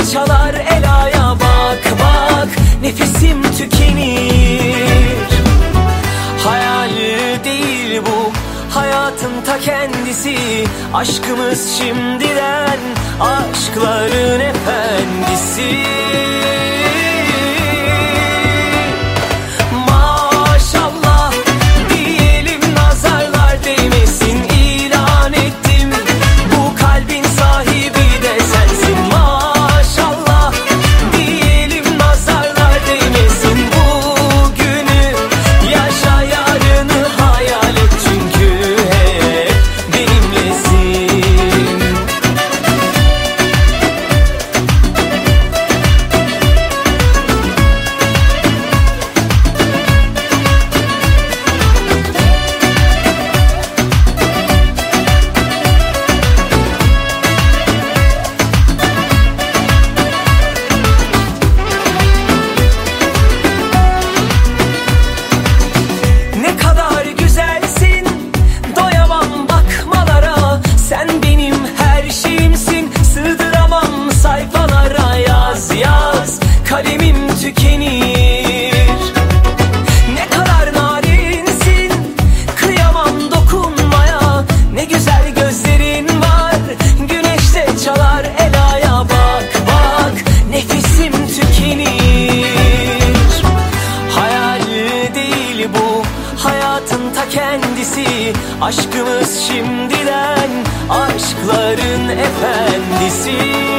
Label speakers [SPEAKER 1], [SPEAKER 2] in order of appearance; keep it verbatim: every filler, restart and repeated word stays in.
[SPEAKER 1] çalar Ela'ya bak bak, nefesim tükenir. Hayal değil bu, hayatın ta kendisi. Aşkımız şimdiden, aşkların efendisi. Maşallah diyelim, nazarlar değmesin, ilan ettim. Bu kalbin sahibi de sensin. Maşallah diyelim, nazarlar değmesin. Bugünü yaşa, yarını hayal et, çünkü hep benimlesin. Ne kadar güzelsin, doyamam bakmalara. Sen benim her şeyimsin, sığdıramam sayfalara. Yaz yaz, kalemim tükenir. Ne kadar narinsin, kıyamam dokunmaya. Ne güzel gözlerin var, güneşte çalar Ela'ya bak bak, nefesim tükenir. Hayal değil bu, hayatın ta kendisi. Aşkımız şimdiden, aşkların efendisi.